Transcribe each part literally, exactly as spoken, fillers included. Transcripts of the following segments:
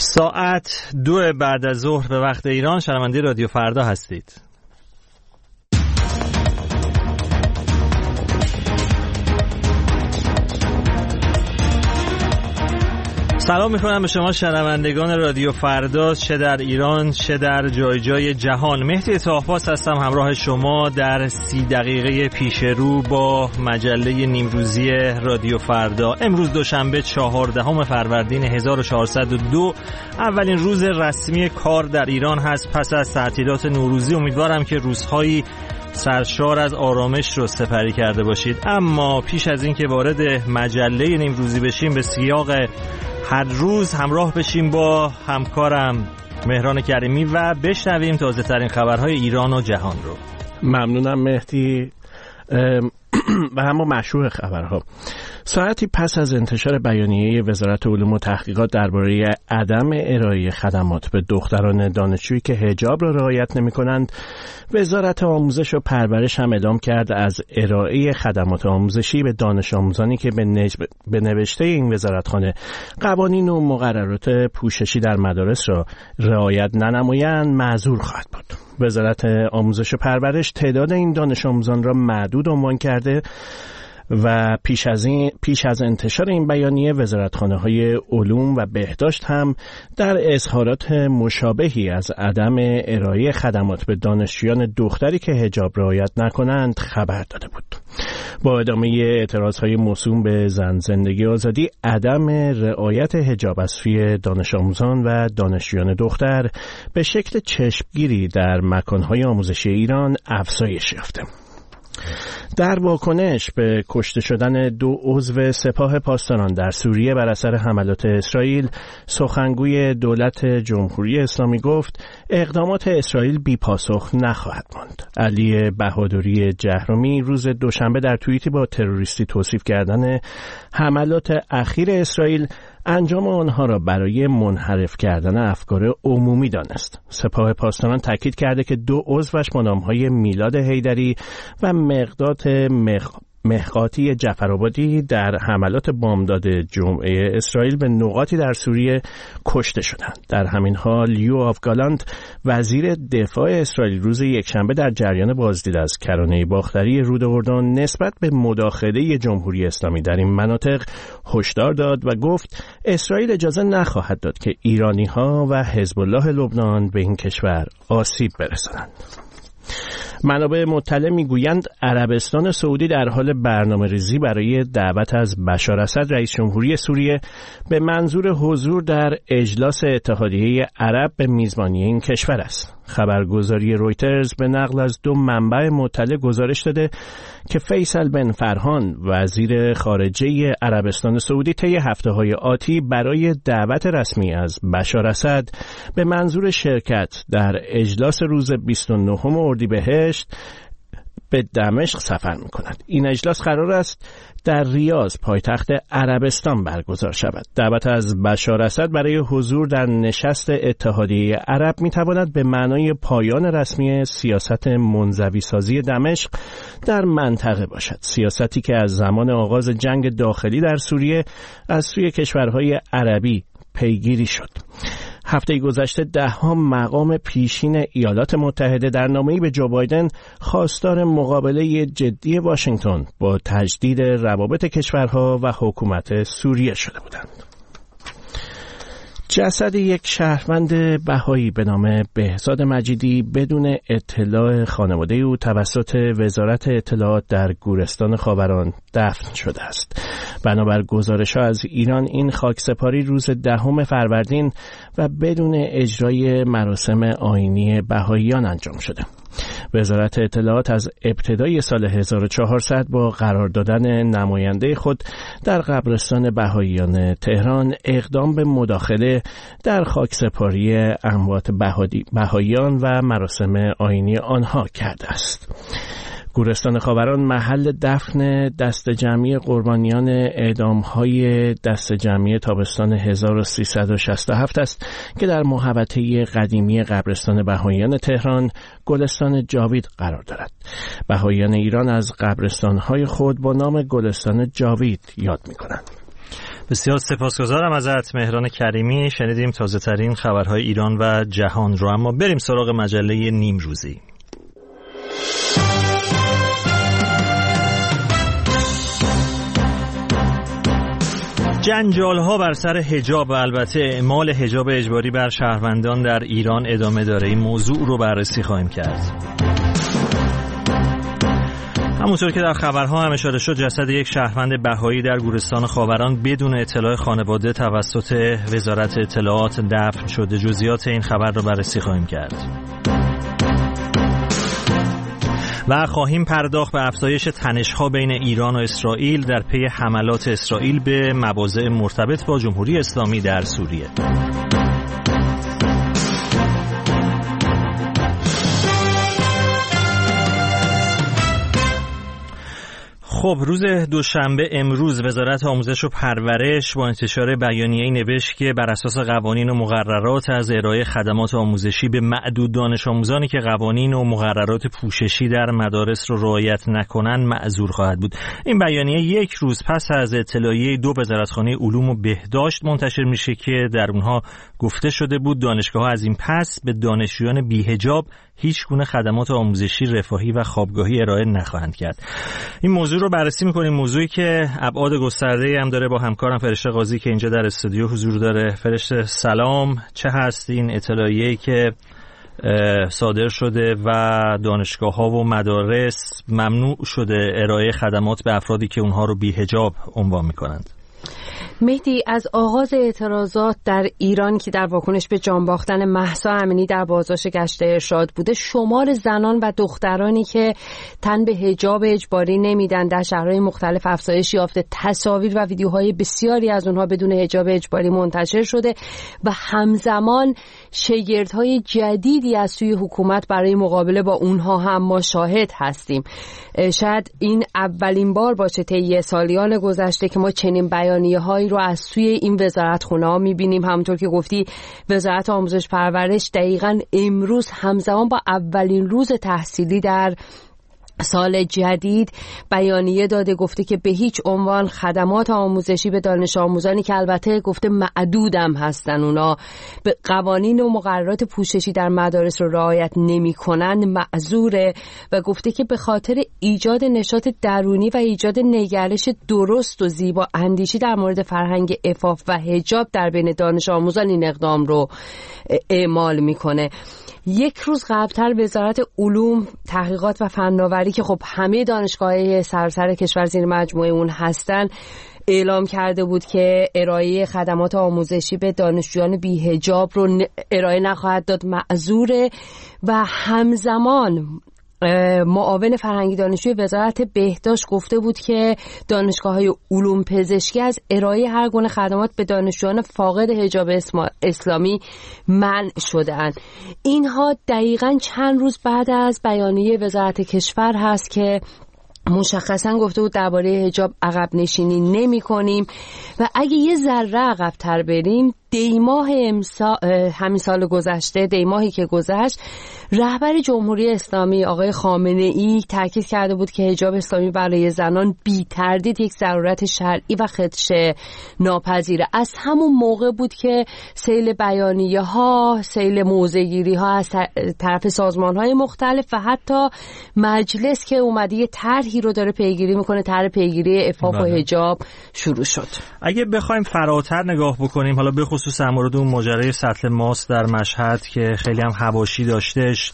ساعت دو بعد از ظهر به وقت ایران، شنونده رادیو فردا هستید. سلام میکنم به شما شنوندگان رادیو فردا، چه در ایران چه در جای جای جهان. مهدی طاهباس هستم همراه شما در سی دقیقه پیش رو با مجله نیمروزی رادیو فردا. امروز دوشنبه چهاردهم فروردین هزار و چهارصد و دو، اولین روز رسمی کار در ایران هست پس از تعطیلات نوروزی. امیدوارم که روزهایی سرشار از آرامش رو سپری کرده باشید. اما پیش از این که وارد مجله نیمروزی بشیم، به سیاق هر روز همراه بشیم با همکارم مهران کریمی و بشنویم تازه ترین خبرهای ایران و جهان رو. ممنونم مهدی. و اما مشروع خبرها. ساعتی پس از انتشار بیانیه وزارت علوم و تحقیقات درباره عدم ارائه خدمات به دختران دانشجویی که حجاب را رعایت نمی‌کنند، وزارت آموزش و پرورش هم اعلام کرد از ارائه خدمات آموزشی به دانش آموزانی که به, نجب... به نوشته این وزارتخانه قوانین و مقررات پوششی در مدارس را رعایت ننمایند معذور خواهد بود. وزارت آموزش و پرورش تعداد این دانش آموزان را محدود عنوان کرده و پیش از این پیش از انتشار این بیانیه وزارتخانه‌های علوم و بهداشت هم در اظهارات مشابهی از عدم ارائه خدمات به دانشجویان دختری که حجاب رعایت نکنند خبر داده بود. با ادامه اعتراضهای موسوم به زن زندگی آزادی، عدم رعایت حجاب از سوی دانش آموزان و دانشجویان دختر به شکل چشمگیری در مکانهای آموزشی ایران افزایش یافته. در واکنش به کشته شدن دو عضو سپاه پاسداران در سوریه بر اثر حملات اسرائیل، سخنگوی دولت جمهوری اسلامی گفت اقدامات اسرائیل بی پاسخ نخواهد ماند. علی بهادری جهرمی روز دوشنبه در توییتی با تروریستی توصیف کردن حملات اخیر اسرائیل انجام آنها را برای منحرف کردن افکار عمومی دانست. سپاه پاسداران تاکید کرده که دو عضوش با نام‌های میلاد حیدری و مقداد مخ... مهقاتی جعفرآبادی در حملات بامداد جمعه اسرائیل به نقاطی در سوریه کشته شدند. در همین حال یوآف گالانت وزیر دفاع اسرائیل روز یکشنبه در جریان بازدید از کرانه باختری رود اردن نسبت به مداخله جمهوری اسلامی در این مناطق هشدار داد و گفت اسرائیل اجازه نخواهد داد که ایرانی‌ها و حزب الله لبنان به این کشور آسیب برسانند. منابع مطلع میگویند عربستان سعودی در حال برنامه‌ریزی برای دعوت از بشار اسد رئیس جمهوری سوریه به منظور حضور در اجلاس اتحادیه عرب به میزبانی این کشور است. خبرگزاری رویترز به نقل از دو منبع مطلع گزارش داده که فیصل بن فرهان وزیر خارجه عربستان سعودی طی هفته‌های آتی برای دعوت رسمی از بشار اسد به منظور شرکت در اجلاس روز بیست و نهم اردیبهشت به دمشق سفر می‌کند. این اجلاس قرار است در ریاض پایتخت عربستان برگزار شود. دعوت از بشار اسد برای حضور در نشست اتحادیه عرب می‌تواند به معنای پایان رسمی سیاست منزوی سازی دمشق در منطقه باشد. سیاستی که از زمان آغاز جنگ داخلی در سوریه از سوی کشورهای عربی پیگیری شد. هفته گذشته ده‌ها مقام پیشین ایالات متحده در نامه‌ای به جو بایدن خواستار مقابله جدی واشنگتن با تجدید روابط کشورها و حکومت سوریه شده بودند. جسد یک شهروند بهایی به نام بهزاد مجیدی بدون اطلاع خانواده او توسط وزارت اطلاعات در گورستان خاوران دفن شده است. بنابر گزارش‌ها از ایران این خاکسپاری روز دهم فروردین و بدون اجرای مراسم آیینی بهاییان انجام شده. وزارت اطلاعات از ابتدای سال هزار و چهارصد با قرار دادن نماینده خود در قبرستان بهاییان تهران اقدام به مداخله در خاکسپاری اموات بهاییان و مراسم آیینی آنها کرده است. گورستان خاوران محل دفن دست جمعی قربانیان اعدام‌های دست جمعی تابستان هزار و سیصد و شصت و هفت است که در محوطه قدیمی قبرستان بهاییان تهران گلستان جاوید قرار دارد. بهاییان ایران از قبرستان‌های خود با نام گلستان جاوید یاد می‌کنند. بسیار سپاسگزارم ازت مهران کریمی. شنیدیم تازه ترین خبرهای ایران و جهان رو، اما بریم سراغ مجله نیمروزی. جنجال ها بر سر حجاب و البته اعمال حجاب اجباری بر شهروندان در ایران ادامه داره. این موضوع رو بررسی خواهیم کرد. همونطور که در خبرها هم اشاره شد، جسد یک شهروند بهایی در گورستان خاوران بدون اطلاع خانواده توسط وزارت اطلاعات دفن شده. جزئیات این خبر رو بررسی خواهیم کرد. و خواهیم پرداخت به افزایش تنش‌ها بین ایران و اسرائیل در پی حملات اسرائیل به مواضع مرتبط با جمهوری اسلامی در سوریه. خب، روز دوشنبه امروز وزارت آموزش و پرورش با انتشار بیانیه‌ای نوشت که بر اساس قوانین و مقررات از ارائه خدمات آموزشی به معدود دانش آموزانی که قوانین و مقررات پوششی در مدارس رو رعایت نکنند معذور خواهد بود. این بیانیه یک روز پس از اطلاعیه دو وزارتخانه علوم و بهداشت منتشر میشه که در اونها گفته شده بود دانشگاه‌ها از این پس به دانشجویان بی‌حجاب هیچ گونه خدمات آموزشی، رفاهی و خوابگاهی ارائه نخواهند کرد. این موضوع رو بررسی می‌کنیم، موضوعی که ابعاد گسترده‌ای هم داره. با همکارم فرشته قاضی که اینجا در استودیو حضور داره. فرشته سلام، چه هست این اطلاعیه‌ای که صادر شده و دانشگاه‌ها و مدارس ممنوع شده ارائه خدمات به افرادی که اونها رو بی‌حجاب عنوان می‌کنند؟ مهدی، از آغاز اعتراضات در ایران که در واکنش به جان باختن مهسا امینی در بازداشت گشت ارشاد بوده، شمار زنان و دخترانی که تن به حجاب اجباری نمیدن در شهرهای مختلف افزایش یافته. تصاویر و ویدیوهای بسیاری از اونها بدون حجاب اجباری منتشر شده و همزمان شگردهای جدیدی از سوی حکومت برای مقابله با اونها هم ما شاهد هستیم. شاید این اولین بار باشه طی سالیان گذشته که ما چنین بیانیه‌هایی رو از سوی این وزارتخونه‌ها می‌بینیم. همونطور که گفتی، وزارت آموزش پرورش دقیقاً امروز همزمان با اولین روز تحصیلی در سال جدید بیانیه داده، گفته که به هیچ عنوان خدمات آموزشی به دانش آموزانی که البته گفته معدودم هستن، اونا به قوانین و مقررات پوششی در مدارس رو رعایت نمی‌کنند معذوره و گفته که به خاطر ایجاد نشاط درونی و ایجاد نگرش درست و زیبا اندیشی در مورد فرهنگ عفاف و حجاب در بین دانش آموزان این اقدام رو اعمال میکنه. یک روز قبلتر وزارت علوم، تحقیقات و فناوری که خب همه دانشگاه‌های سراسر کشور زیر مجموعه اون هستن، اعلام کرده بود که ارائه خدمات آموزشی به دانشجویان بی‌حجاب رو ارائه نخواهد داد، معذوره. و همزمان معاون فرهنگی دانشجوی وزارت بهداشت گفته بود که دانشگاه‌های علوم پزشکی از ارائه هر گونه خدمات به دانشجویان فاقد حجاب اسلامی منع شده‌اند. اینها دقیقاً چند روز بعد از بیانیه وزارت کشور هست که مشخصا گفته بود درباره حجاب عقب نشینی نمی کنیم و اگه یه ذره عقب تر بریم، دیماه امسا... همین سال گذشته، دیماهی که گذشت، رهبر جمهوری اسلامی آقای خامنه ای تاکید کرده بود که حجاب اسلامی برای زنان بی تردید یک ضرورت شرعی و خدشه ناپذیره. از همون موقع بود که سیل بیانیه ها، سیل موضع‌گیری ها از طرف سازمان های مختلف و حتی مجلس که اومده یه طرحی رو داره پیگیری میکنه، طرح پیگیری عفاف و حجاب شروع شد. اگه بخوایم فراتر نگاه بکنیم، حالا به خصوص در مورد اون ماجرای سطل ماست در مشهد که خیلی هم حواشی داشتش،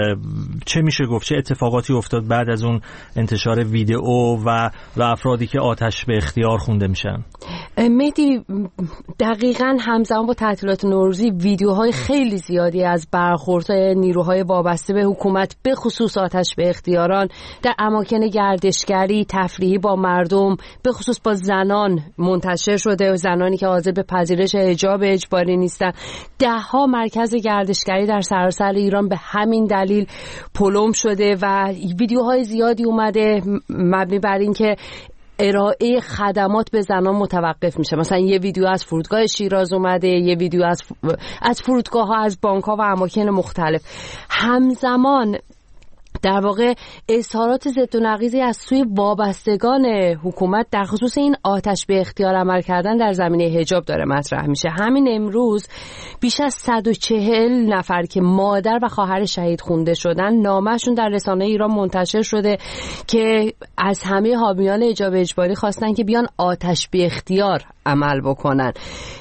چه میشه گفت، چه اتفاقاتی افتاد بعد از اون انتشار ویدئو و و افرادی که آتش به اختیار خونده میشن؟ مهدی، دقیقاً همزمان با تعطیلات نوروزی ویدیوهای خیلی زیادی از برخوردهای نیروهای وابسته به حکومت به خصوص آتش به اختیاران در اماکن گردشگری، تفریحی با مردم، به خصوص با زنان منتشر شده. زنانی که حاضر به پذیرش حجاب اجباری نیستن. ده ها مرکز گردشگری در سراسر ایران به همین دلیل پلم شده و ویدیوهای زیادی اومده مبنی بر این که ارائه خدمات به زنان متوقف میشه. مثلا یه ویدیو از فرودگاه شیراز اومده، یه ویدیو از از فرودگاه ها، از بانک ها و اماکن مختلف. همزمان در واقع اظهارات ضد و نقیضی از سوی وابستگان حکومت در خصوص این آتش به اختیار عمل کردن در زمینه حجاب داره مطرح میشه. همین امروز بیش از صد و چهل نفر که مادر و خواهر شهید خونده شدن نامه‌شون در رسانه ایران منتشر شده که از همه حامیان حجاب اجباری خواستن که بیان آتش به اختیار عمل بکنن.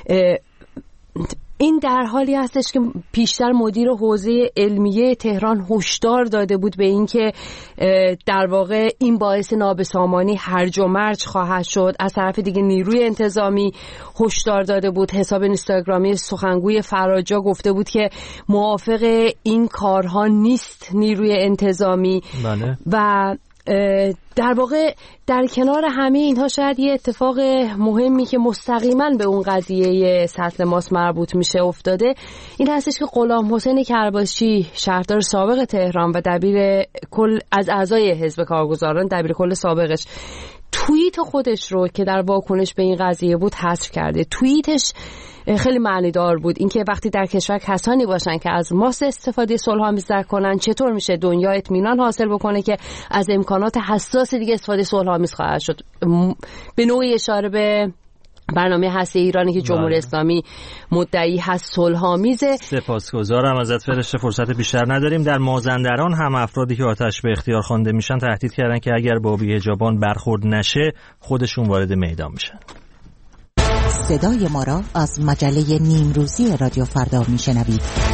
این در حالی هستش که پیشتر مدیر حوزه علمیه تهران هشدار داده بود به این که در واقع این باعث نابسامانی هرج و مرج خواهد شد. از طرف دیگه نیروی انتظامی هشدار داده بود. حساب اینستاگرامی سخنگوی فراجا گفته بود که موافق این کارها نیست نیروی انتظامی. بله. و در واقع در کنار همه اینها شاید یه اتفاق مهمی که مستقیما به اون قضیه سطل ماست مربوط میشه افتاده، این هستش که غلام حسین کرباشی شهردار سابق تهران و دبیر کل از اعضای حزب کارگزاران دبیر کل سابقش توییت خودش رو که در واکنش به این قضیه بود حذف کرده. توییتش خیلی معنیدار بود، اینکه وقتی در کشور کسانی باشن که از ماست استفاده صلح‌آمیز کنن چطور میشه دنیا اطمینان حاصل بکنه که از امکانات حساس دیگه استفاده صلح‌آمیز خواهد شد. به نوعی اشاره به برنامه هسته ایرانی که جمهوری اسلامی مدعی هست صلح‌آمیزه. سپاسگزارم ازت فرشته، فرصت بیشتر نداریم. در مازندران هم افرادی که آتش به اختیار خوانده میشن تهدید کردن که اگر با بی‌حجابان برخورد نشه خودشون وارد میدان میشن. صدای ما را از مجله نیمروزی رادیو فردا میشنوید.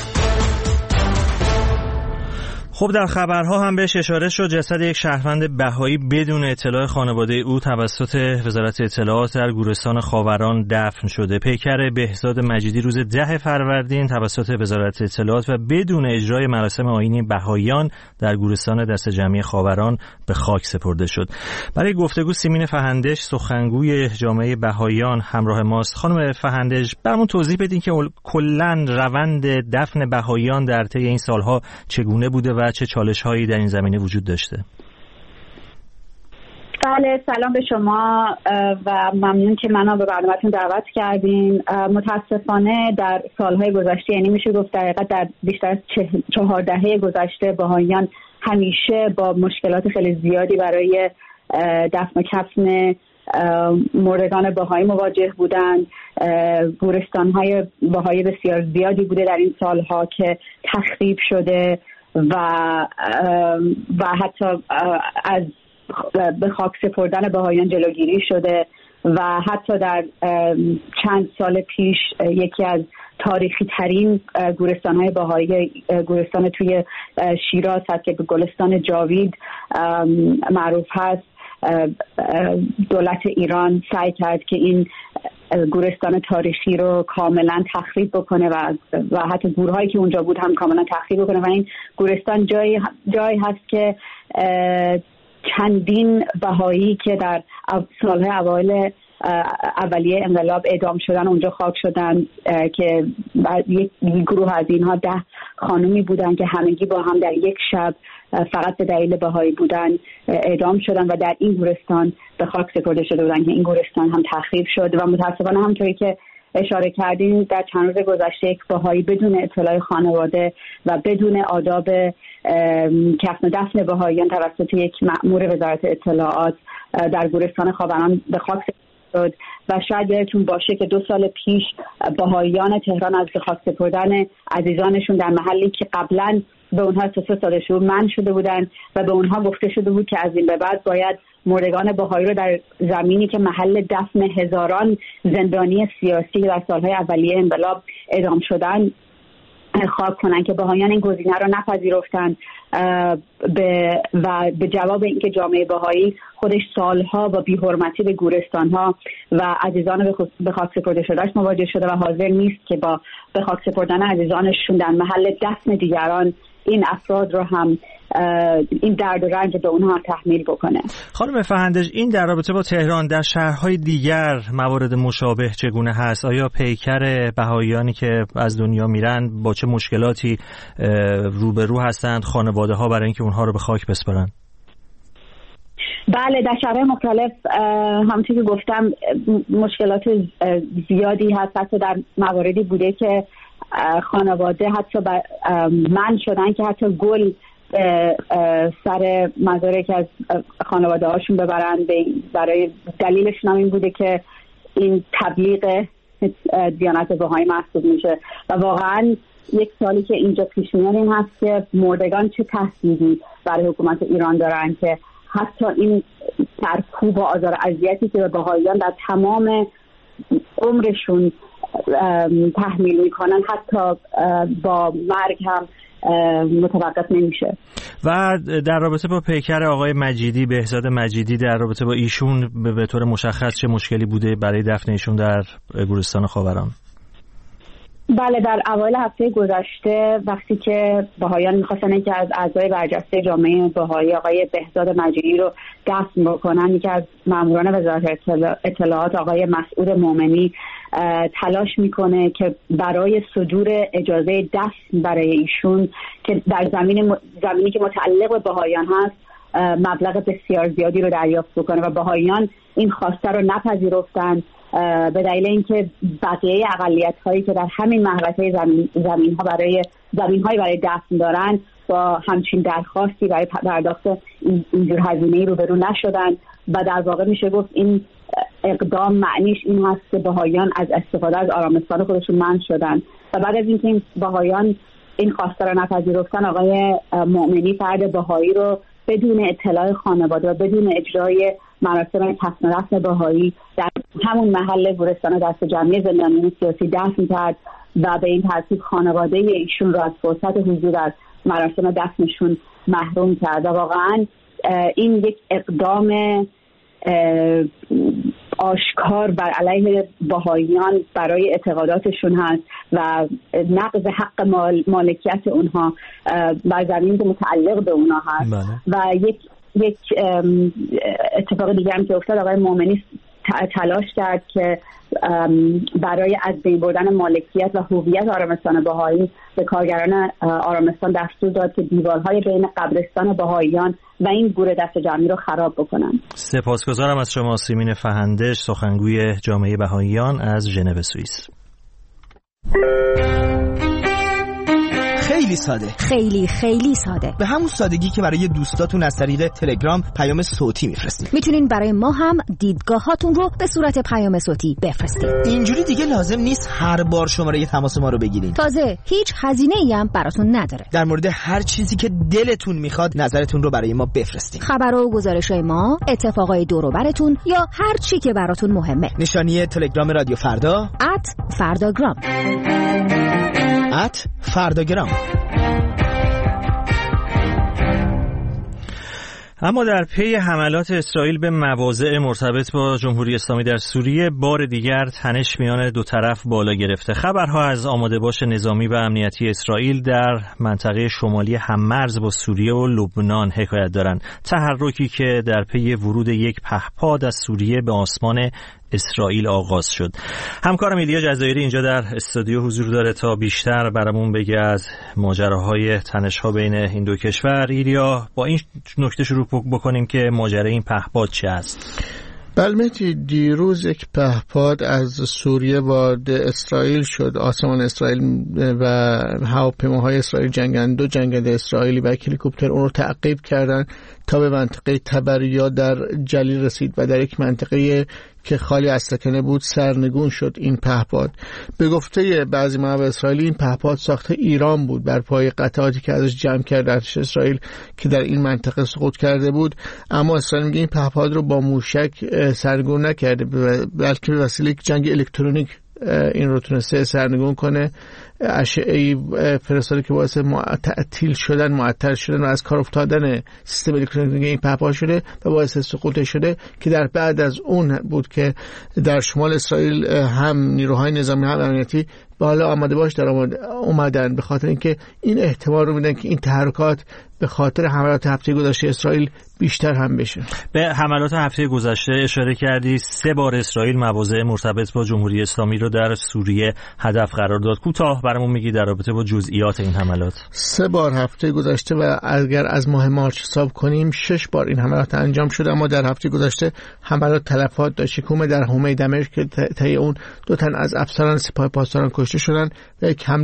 خب در خبرها هم بهش اشاره شد. جسد یک شهروند بهایی بدون اطلاع خانواده او توسط وزارت اطلاعات در گورستان خاوران دفن شده. پیکر بهزاد مجیدی روز ده فروردین توسط وزارت اطلاعات و بدون اجرای مراسم آیینی بهاییان در گورستان دست جمعی خاوران به خاک سپرده شد. برای گفتگو سیمین فهندش سخنگوی جامعه بهاییان همراه ماست. خانم فهندش برامون توضیح بدین که کلاً روند دفن بهاییان در طی این سالها چگونه بوده و چه چالش‌هایی در این زمینه وجود داشته؟ بله، سلام به شما و ممنون که منو به برنامه‌تون دعوت کردین. متاسفانه در سالهای گذشته، یعنی میشه گفت در حقیقت در بیشتر از چهار دهه گذشته، بهائیان همیشه با مشکلات خیلی زیادی برای دفن و کفن مردگان بهایی مواجه بودند. گورستان‌های بهایی بسیار زیادی بوده در این سالها که تخریب شده و و حتی از به خاک سپردن بهائیان جلوگیری شده و حتی در چند سال پیش یکی از تاریخی ترین گورستان های بهایی گورستان توی شیراز هست که به گلستان جاوید معروف هست. دولت ایران سعی کرد که این گورستان تاریخی رو کاملا تخریب بکنه و و حتی گورهایی که اونجا بود هم کاملا تخریب بکنه و این گورستان جایی جایی هست که چندین بهایی که در سالهای اوایل اولیه انقلاب اعدام شدن اونجا خاک شدن که یک گروه از اینها ده خانومی بودن که همگی با هم در یک شب فقط به دلیل بهایی بودن اعدام شدن و در این گورستان به خاک سپرده شده بودن که این گورستان هم تخریب شد و متاسفانه همونطوری که اشاره کردین در چند روز گذشته یک بهایی بدون اطلاع خانواده و بدون آداب کفن و دفن بهاییان توسط یک مأمور وزارت اطلاعات در گورستان خاوران به خاک شد و شاید یادتون باشه که دو سال پیش بهاییان تهران از به خاک سپردن عزیزانشون در محلی که قبلا به اونها اختصاص داده شده منع شده بودن و به اونها گفته شده بود که از این به بعد باید مردگان بهایی رو در زمینی که محل دفن هزاران زندانی سیاسی در سالهای اولیه انقلاب اعدام شدن خاک کنن که بهاییان این گزینه رو نپذیرفتن به و به جواب اینکه جامعه بهایی خودش سالها با بی‌حرمتی به گورستان‌ها و عزیزان به خاک سپرده شدهش مواجه شده و حاضر نیست که با به خاک سپردن عزیزانشون در محل دفن دیگران این افراد رو هم این درد و رنج به اونها هم تحمیل بکنه. خانم فهندش، این در رابطه با تهران در شهرهای دیگر موارد مشابه چگونه هست؟ آیا پیکر بهاییانی که از دنیا میرن با چه مشکلاتی روبرو هستند خانواده ها برای اینکه اونها رو به خاک بسپارن؟ بله، در شهرهای مختلف همونطور که گفتم مشکلات زیادی هست. حتی در مواردی بوده که خانواده حتی منع شدن که حتی گل سر مزارک از خانواده هاشون ببرن. برای دلیلشون هم این بوده که این تبلیغ دیانت بهایی محسوب میشه و واقعا یک سالی که اینجا پیش میاد این هست که مردگان چه تهدیدی برای حکومت ایران دارن که حتی این سرکوب و آزار اذیتی که به بهاییان در تمام عمرشون تحمیل میکنن حتی با مرگ هم متوقف نمیشه. و در رابطه با پیکر آقای مجیدی، بهزاد مجیدی، در رابطه با ایشون به طور مشخص چه مشکلی بوده برای دفن ایشون در گورستان خاوران؟ بله، در اوایل هفته گذشته وقتی که بهاییان می‌خواستن که از اعضای برجسته جامعه بهایی آقای بهزاد مجیدی رو دفن بکنن، یکی از ماموران وزارت اطلاعات آقای مسعود مومنی تلاش میکنه که برای صدور اجازه دفن برای ایشون که در زمین زمینی که متعلق به بهاییان هست مبلغ بسیار زیادی رو دریافت بکنه و بهاییان این خواسته رو نپذیرفتن به دلیل اینکه بقیه اقلیت‌هایی که در همین محوطه زمین زمین‌ها برای زمین‌های برای دفن دارن با همچین درخواستی برای پرداخت اینجور هزینه‌ای روبرو نشدن و در واقع میشه گفت این اقدام معنیش این هست که بهاییان از استفاده از آرامستان خودشون منع شدن و بعد از اینکه این بهاییان این خواسته رو نپذیرفتن، آقای مؤمنی فرد بهایی رو بدون اطلاع خانواده و بدون اجرای مراسم کفن و دفن بهایی در همون محل گورستان دست جمعی زندانیان سیاسی دفن کرد و به این ترتیب خانواده ایشون را از فرصت حضور در مراسم دفنشون محروم کرد و واقعا این یک اقدام آشکار بر علیه بهاییان برای اعتقاداتشون هست و نقض حق مال، مالکیت اونها بر زمین که متعلق به اونها هست. بله. و یک یک اتفاق دیگه هم که افتاد، آقای مومنی تلاش کرد که برای از بین بردن مالکیت و هویت آرامستان بهایی به کارگران آرامستان دستور داد که دیوارهای بین قبرستان بهاییان و این گور دست جمعی رو خراب بکنن. سپاسگزارم از شما سیمین فهندش، سخنگوی جامعه بهاییان از ژنو سوئیس. خیلی ساده، خیلی خیلی ساده، به همون سادگی که برای دوستاتون از طریق تلگرام پیام صوتی میفرستید. میتونین برای ما هم دیدگاهاتون رو به صورت پیام صوتی بفرستید. اینجوری دیگه لازم نیست هر بار شماره تماس ما رو بگیرین. تازه هیچ هزینه‌ای هم براتون نداره. در مورد هر چیزی که دلتون میخواد نظرتون رو برای ما بفرستید. خبر و گزارش‌های ما، اتفاقای دور و براتون یا هر چی که براتون مهمه. نشانی تلگرام رادیو فردا ات فرداگرام ات فرداگرام. اما در پی حملات اسرائیل به مواضع مرتبط با جمهوری اسلامی در سوریه بار دیگر تنش میان دو طرف بالا گرفته. خبرها از آماده‌باش نظامی و امنیتی اسرائیل در منطقه شمالی هممرز با سوریه و لبنان حکایت دارند. تحرکی که در پی ورود یک پهپاد از سوریه به آسمان اسرائیل آغاز شد. همکارم ایلیا جزایری اینجا در استودیو حضور داره تا بیشتر برامون بگه از ماجراهای تنش‌ها بین این دو کشور. ایلیا، با این نکته شروع بکنیم که ماجرای این پهپاد چه است؟ بله، دیروز یک پهپاد از سوریه وارد اسرائیل شد. آسمان اسرائیل و هواپیماهای اسرائیل جنگنده دو جنگنده اسرائیلی و هلیکوپتر اون رو تعقیب کردن تا به منطقه تبریا در جلیل رسید و در یک منطقه که خالی از سکنه بود سرنگون شد. این پهپاد به گفته بعضی منابع اسرائیلی این پهپاد ساخته ایران بود بر پای قطعاتی که ازش جمع کرده اسرائیل که در این منطقه سقوط کرده بود، اما اسرائیل میگه این پهپاد رو با موشک سرنگون نکرده بلکه به وسیله یک جنگ الکترونیک این رو تونسته سرنگون کنه. اشعه‌ای فرستاده که باعث تعطیل شدن معطل شدن و از کار افتادن سیستم الکترونیکی این پهپاد شده و باعث سقوط شده که در بعد از اون بود که در شمال اسرائیل هم نیروهای نظامی هم امنیتی بالا آماده باش در اومدن به خاطر اینکه این احتمال رو میدن که این تحرکات به خاطر حملات هفته گذشته اسرائیل بیشتر هم بشه. به حملات هفته گذشته اشاره کردی. سه بار اسرائیل مواضع مرتبط با جمهوری اسلامی رو در سوریه هدف قرار داد. کوتاه برامون میگی در رابطه با جزئیات این حملات؟ سه بار هفته گذشته و اگر از ماه مارس حساب کنیم شش بار این حملات انجام شده، اما در هفته گذشته حملات تلفات داشت. یکم در حومه دمشق که طی اون دو تن از افسران سپاه پاسداران کشته شدن و یک حمله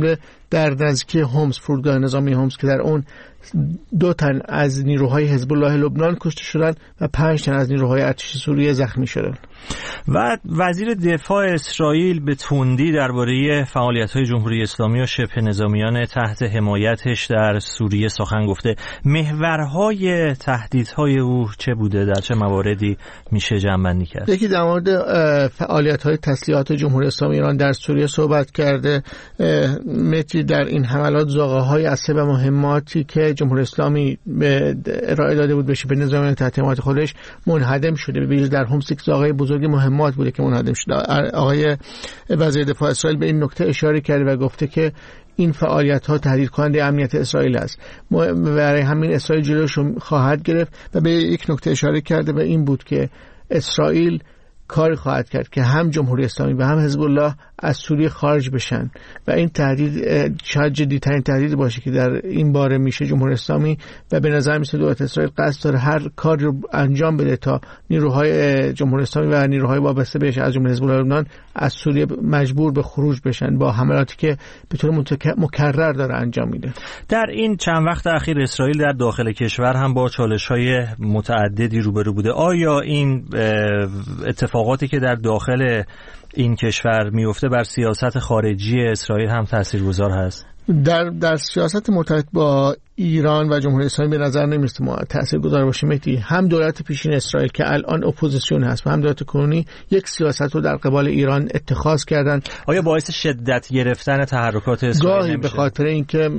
در نزدیکی هومس، فرودگاه نظامی هومس که در اون دو تن از نیروهای حزب الله لبنان کشته شدند و پنج تن از نیروهای ارتش سوریه زخمی شدند. و وزیر دفاع اسرائیل به تندی درباره فعالیت‌های جمهوری اسلامی و شبه نظامیان تحت حمایتش در سوریه سخن گفته. محورهای تهدیدهای او چه بوده؟ در چه مواردی میشه جمع‌بندی کرد؟ یکی در مورد فعالیت‌های تسلیحات جمهوری اسلامی ایران در سوریه صحبت کرده. متی در این حملات زاغه‌های عصب و مهماتی که جمهوری اسلامی به ارائه داده بود به شبه نظامیان تحت حمایت خودش منهدم شده. به ویژه در هومس یک زاغه بزرگ مهمات بوده که منهدم شده. آقای وزیر دفاع اسرائیل به این نکته اشاره کرده و گفته که این فعالیت‌ها تهدید کننده امنیت اسرائیل است. برای همین اسرائیل جلوش رو خواهد گرفت و به یک نکته اشاره کرده و این بود که اسرائیل کاری خواهد کرد که هم جمهوری اسلامی و هم حزب الله از سوریه خارج بشن و این تهدید شاید جدی‌ترین تهدید باشه که در این باره میشه جمهوری اسلامی و به نظر میسه دولت اسرائیل قصد داره هر کاری رو انجام بده تا نیروهای جمهوری اسلامی و نیروهای وابسته بهش از جمله حزب الله لبنان از سوریه مجبور به خروج بشن با حملاتی که به طور مکرر داره انجام میده. در این چند وقت اخیر اسرائیل در داخل کشور هم با چالش‌های متعددی روبرو بوده. آیا این اتفاقاتی که در داخل این کشور میفته بر سیاست خارجی اسرائیل هم تاثیرگذار هست؟ در در سیاست مرتبط با ایران و جمهوری اسلامی به نظر نمیرسه ما تاثیرگذار باشه. مهدی، هم دولت پیشین اسرائیل که الان اپوزیسیون هست و هم دولت کنونی یک سیاست رو در قبال ایران اتخاذ کردن. آیا باعث شدت گرفتن تحرکات اسرائیل گاهی به خاطر اینکه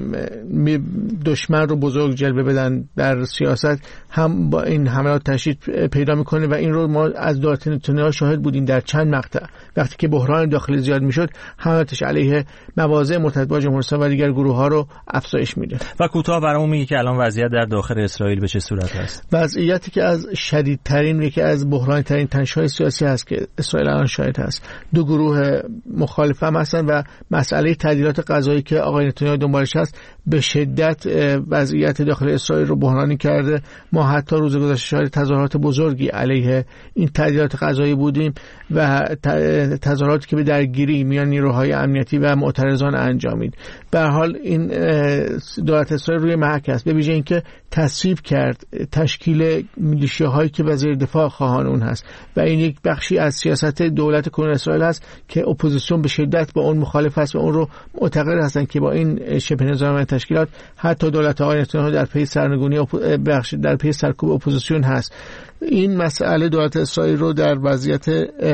دشمن رو بزرگ جلوه بدن در سیاست هم با این حملات تشدید پیدا میکنه و این رو ما از دولت نتانیاهو شاهد بودیم در چند مقطع وقتی که بحران داخلی زیاد میشد حملاتش علیه مواضع مرتبط با جمهوری اسلامی و دیگر گروه ها رو افزایش میده. و کوتاه برامون میگه که الان وضعیت در داخل اسرائیل به چه صورت هست؟ وضعیتی که از شدیدترین یکی از بحرانی ترین تنش‌های سیاسی هست که اسرائیل الان شاهد هست. دو گروه مخالف هم هستن و مسئله تعدیلات غذایی که آقای نتانیاهو دنبالش هست به شدت وضعیت داخل اسرائیل رو بحرانی کرده. ما حتی روز گذشته شاهد تظاهرات بزرگی علیه این تعدیلات غذایی بودیم و تظاهراتی که به درگیری میان نیروهای امنیتی و معترضان انجامید. به هر حال این دولت اسرائیل روی محک است، به ویژه اینکه تصویب کرد تشکیل میلیشیاهایی که وزیر دفاع خواهان اون هست و این یک بخشی از سیاست دولت کنونی اسرائیل است که اپوزیسیون به شدت با اون مخالف است و اون رو معتقد هستند که با این شبه نظامی تشکیلات حتی دولت آقای نتانیاهو در پی سرنگونی بخش در پی سرکوب اپوزیسیون هست. این مسئله دولت اسرائیل رو در وضعیت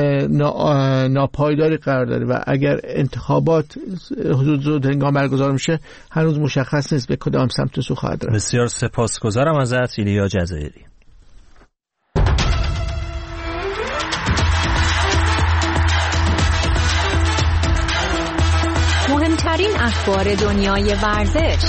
ناپایداری قرار داره و اگر انتخابات حدود زود هنگام برگزار میشه هنوز مشخص نیست به کدام سمت سو خواهد رفت. بسیار سپاسگزارم ازت ایلیا جزایری. مهمترین اخبار دنیای ورزش،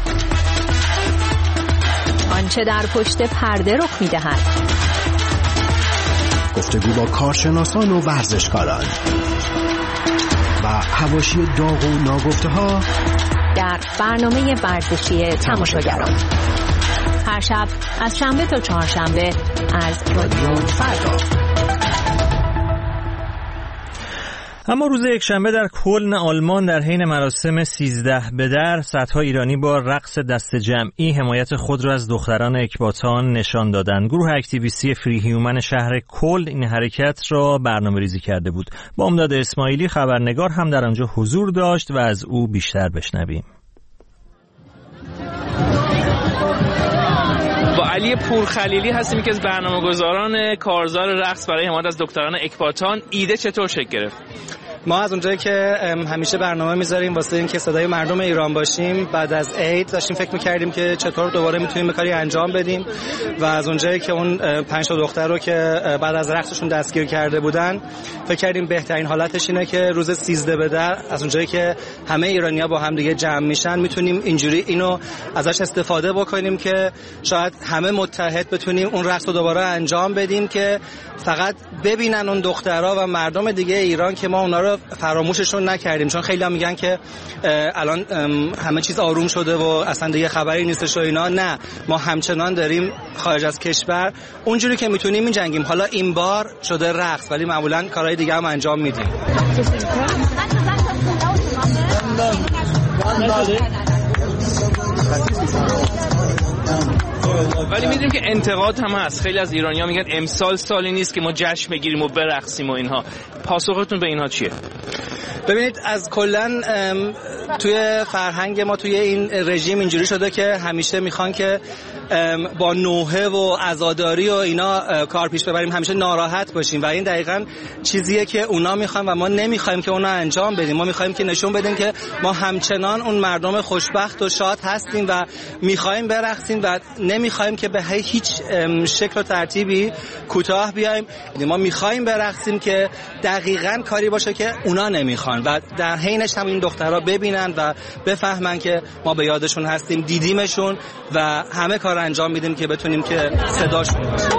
آنچه در پشت پرده رخ می‌دهد، گفتگو با کارشناسان و ورزشکاران و حواشی داغ و ناگفته‌ها در برنامه ورزشی تماشاگران هر شب از شنبه تا چهارشنبه از رادیو فردا. اما روز یکشنبه در کلن آلمان در حین مراسم سیزده به در صدها ایرانی با رقص دست جمعی حمایت خود را از دختران اکباتان نشان دادند. گروه اکتیویستی فری هیومن شهر کلن این حرکت را برنامه‌ریزی کرده بود. بامداد اسماعیلی خبرنگار هم در آنجا حضور داشت و از او بیشتر بشنویم. با علی پورخلیلی هستیم که از برنامه‌گذاران کارزار رقص برای حمایت از دختران اکباتان. ایده چطور شکل گرفت؟ ما از اونجایی که همیشه برنامه میذاریم واسه این که صدای مردم ایران باشیم، بعد از عید داشتیم فکر میکردیم که چطور دوباره میتونیم به کاری انجام بدیم و از اونجایی که اون پنج تا دختر رو که بعد از رقصشون دستگیر کرده بودن فکر کردیم بهترین حالتش اینه که روز سیزده به در از اونجایی که همه ایرانی‌ها با هم دیگه جمع میشن میتونیم اینجوری اینو ازش استفاده بکنیم که شاید همه متحد بتونیم اون رقص رو دوباره انجام بدیم که فقط ببینن اون دخترها و مردم دیگه ایران که ما اونا رو فراموششون نکردیم. چون خیلی هم میگن که الان همه چیز آروم شده و اصلا دیگه خبری نیستش و اینا. نه، ما همچنان داریم خارج از کشور اونجوری که میتونیم میجنگیم. حالا این بار شده رقص ولی معمولا کارهای دیگه هم انجام میدیم. ولی میدونیم که انتقاد هم هست. خیلی از ایرانی‌ها میگن امسال سالی نیست که ما جشن بگیریم و برقصیم و اینها. پاسختون به اینها چیه؟ ببینید از کلن توی فرهنگ ما توی این رژیم اینجوری شده که همیشه میخوان که با نوحه و عزاداری و اینا کار پیش ببریم، همیشه ناراحت باشیم و این دقیقاً چیزیه که اونا میخوان و ما نمیخوایم که اونا انجام بدیم. ما میخوایم که نشون بدیم که ما همچنان اون مردم خوشبخت و شاد هستیم و میخوایم برقصیم و نمیخوایم که به هیچ شکل و ترتیبی کوتاه بیایم. ما میخوایم برقصیم که دقیقاً کاری باشه که اونا نمیخوان و در حینش هم این دخترها ببینن و بفهمن که ما به یادشون هستیم، دیدیمشون و همه کار انجام میدیم که بتونیم که صداشون باشیم.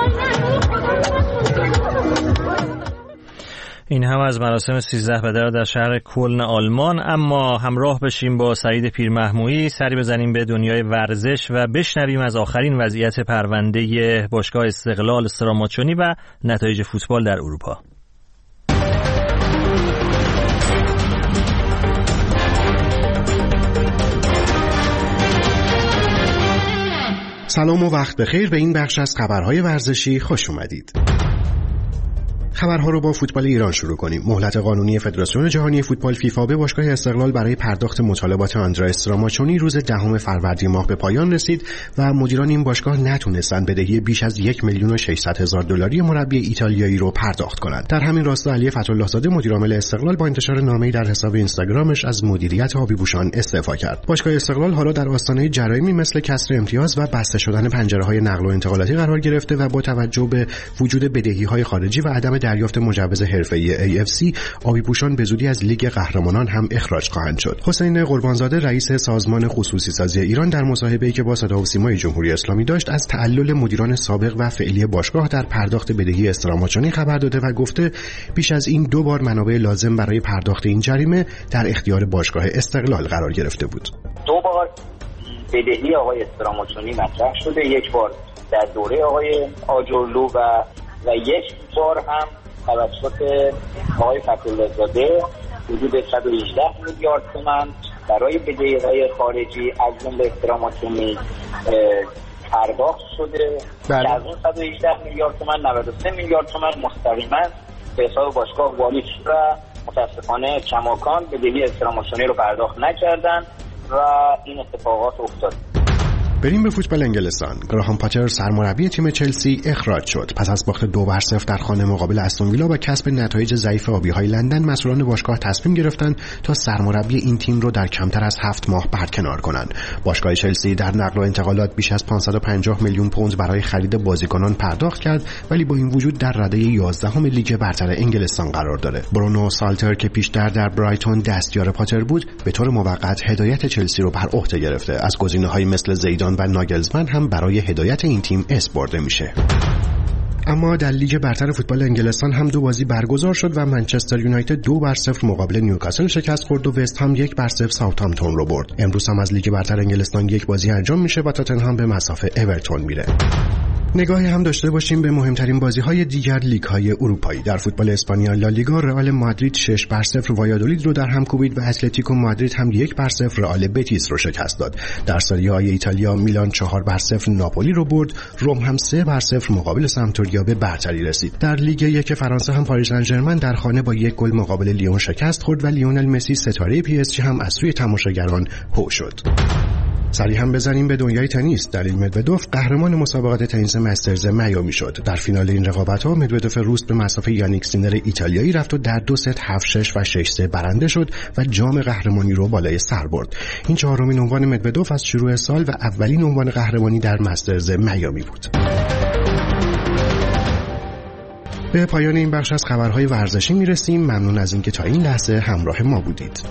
این هم از مراسم سیزده بدر در شهر کلن آلمان. اما همراه بشیم با سعید پیرمحمویی، سری بزنیم به دنیای ورزش و بشنویم از آخرین وضعیت پرونده باشگاه استقلال استراماچونی و نتایج فوتبال در اروپا. سلام و وقت بخیر، به این بخش از خبرهای ورزشی خوش اومدید. خبرها رو با فوتبال ایران شروع کنیم. مهلت قانونی فدراسیون جهانی فوتبال فیفا به باشگاه استقلال برای پرداخت مطالبات آندره استراماچونی روز دهم فروردین ماه به پایان رسید و مدیران این باشگاه نتونستند بدهی بیش از یک میلیون و ششصد هزار دلاری مربی ایتالیایی رو پرداخت کنند. در همین راستا علی فتح‌الله زاده مدیر عامل استقلال با انتشار نامه‌ای در حساب اینستاگرامش از مدیریت آبی‌پوشان استعفا کرد. باشگاه استقلال حالا در آستانه جرایمی مثل کسر امتیاز و بسته شدن پنجره‌های نقل و انتقالاتی قرار گرفته و با توجه به وجود بدهی‌های خارجی و عدم دریافت مجوز حرفه‌ای ای اف سی، آبی‌پوشان به زودی از لیگ قهرمانان هم اخراج خواهند شد. حسین قربانزاده رئیس سازمان خصوصی سازی ایران در مصاحبه‌ای که با صدا و سیمای جمهوری اسلامی داشت از تعلل مدیران سابق و فعلی باشگاه در پرداخت بدهی استراماچونی خبر داده و گفته بیش از این دو بار منابع لازم برای پرداخت این جریمه در اختیار باشگاه استقلال قرار گرفته بود. دو بار بدهی آقای استراماچونی مطرح شده، یک بار در دوره آقای آجرلو و و یک بار هم توسط آقای فتح‌الله زاده حدود صد و هجده میلیارد تومان برای بدهی‌های خارجی از جمله استراماچونی پرداخت شده. بله. از اون صد و هجده میلیارد تومان نود و سه میلیارد تومان مستقیما به حساب باشگاه واریز و متاسفانه کماکان بدهی استراماچونی رو پرداخت نکردن و این اتفاقات افتاد. بریم به فوتبال انگلستان. گراهام پاتر سرمربی تیم چلسی اخراج شد. پس از باخت دو بر صفر در خانه مقابل استون ویلا و کسب نتایج ضعیف آبی‌های لندن، مسئولان باشگاه تصمیم گرفتند تا سرمربی این تیم رو در کمتر از هفت ماه برکنار کنند. باشگاه چلسی در نقل و انتقالات بیش از پانصد و پنجاه میلیون پوند برای خرید بازیکنان پرداخت کرد، ولی با این وجود در رده یازدهم لیگ برتر انگلستان قرار داره. برونو سالتر که پیشتر در برایتون دستیار پاتر بود، به طور موقت هدایت چلسی رو بر عهده گرفته. از گزینه‌های مثل زیدان و ناگلزمن هم برای هدایت این تیم اسپرده میشه. اما در لیگ برتر فوتبال انگلستان هم دو بازی برگزار شد و منچستر یونایتد دو بر صفر مقابل نیوکاسل شکست خورد و وست هم یک بر صفر ساوثهامپتون رو برد. امروز هم از لیگ برتر انگلستان یک بازی انجام میشه و تاتنهام به مصاف اورتون میره. نگاهی هم داشته باشیم به مهمترین بازی‌های دیگر لیگ‌های اروپایی. در فوتبال اسپانیا لالیگا رئال مادرید شش بر صفر وایادولید رو در هم کوبید و اتلتیکو مادرید هم یک بر صفر رئال بتیس رو شکست داد. در سری آ ایتالیا میلان چهار بر صفر ناپولی رو برد. روم هم سه بر صفر مقابل سمتوریا به برتری رسید. در لیگ یک فرانسه هم پاریس سن ژرمن در خانه با یک گل مقابل لیون شکست خورد و لیونل مسی ستاره پی اس جی هم از سوی تماشاگران هو شد. سری هم بزنیم به دنیای تنیس. دانیل مدودوف قهرمان مسابقات تنیس مسترز میامی شد. در فینال این رقابت‌ها مدودوف روس به مصافه یانیک سینر ایتالیایی رفت و در دو ست هفت شش و شش سه برنده شد و جام قهرمانی رو بالای سر برد. این چهارمین عنوان مدودوف از شروع سال و اولین عنوان قهرمانی در مسترز میامی بود. به پایان این بخش از خبرهای ورزشی میرسیم. ممنون از اینکه تا این لحظه همراه ما بودید.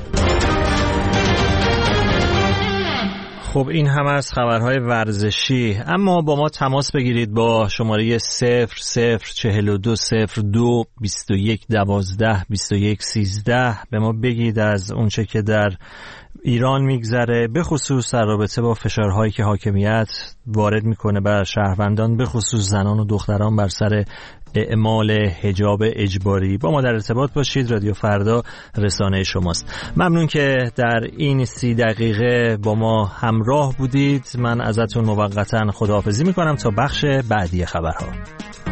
خب این هم از خبرهای ورزشی. اما با ما تماس بگیرید با شماره صفر صفر چهل و دو صفر دو بیست و یک دوازده بیست و یک سیزده. به ما بگید از اونچه که در ایران میگذره، به خصوص در رابطه با فشارهایی که حاکمیت وارد میکنه بر شهروندان، به خصوص زنان و دختران بر سر اعمال حجاب اجباری با ما در ارتباط باشید. رادیو فردا رسانه شماست. ممنون که در این سی دقیقه با ما همراه بودید. من ازتون موقتا خداحافظی میکنم تا بخش بعدی خبرها.